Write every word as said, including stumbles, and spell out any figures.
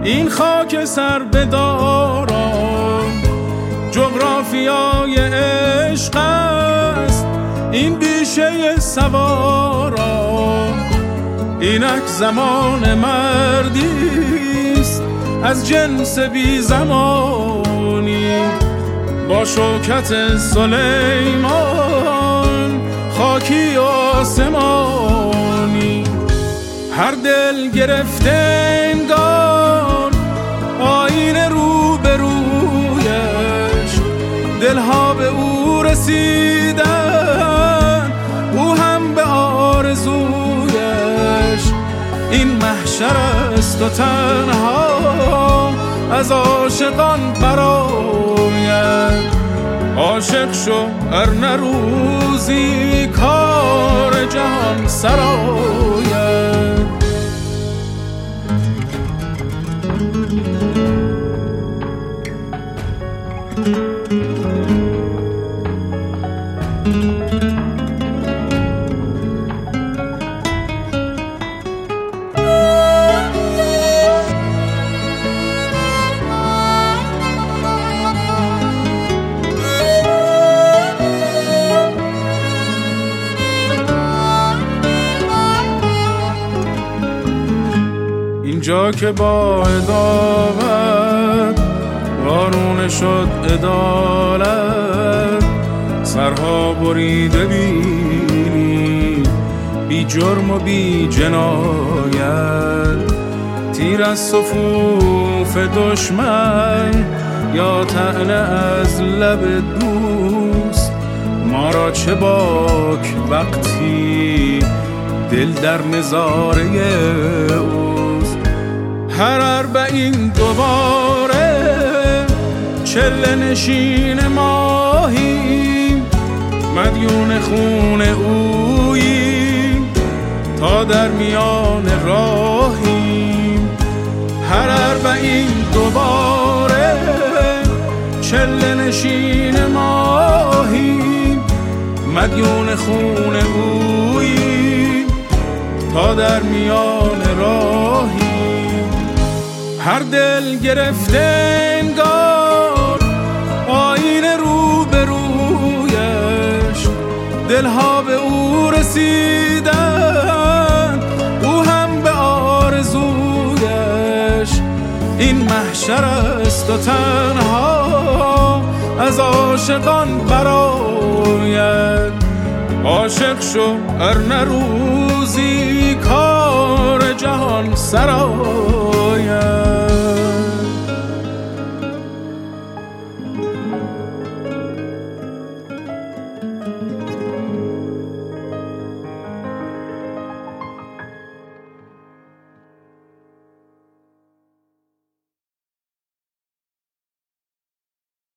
این خاک سر بدارم جغرافیای عشق است، این بیشه سوارم اینک زمان مردیست از جنس بی زمانی. با شوکت سلیمان خاکی آسمانی، هر دل گرفته انگار آیین رو به رویش، دلها به او رسیدن او هم به آرزویش. این محشر است و تنها از عاشقان براید، عاشق شو ار نه روزی کار جهان سراید. اینجا که با عداوت وارونه شد عدالت، سرها بریده بینی بی جرم و بی جنایت. تیر از صفوف دشمن یا طعنه از لب دوست، ما را چه باک وقتی دل در نظاره اوست. هر اربعین دوباره چله نشین ماهیم، مدیون خون اوییم تا در میان راهیم. هر اربعین دوباره چله نشین ماهیم، مدیون خون اوییم تا در میان راهیم. هر دل گرفته انگار آیین رو به رویش، دلها به او رسیدن او هم به آرزویش. این محشر است و تنها از عاشقان براید، عاشق شو ار نه روزی کار جهان سراید.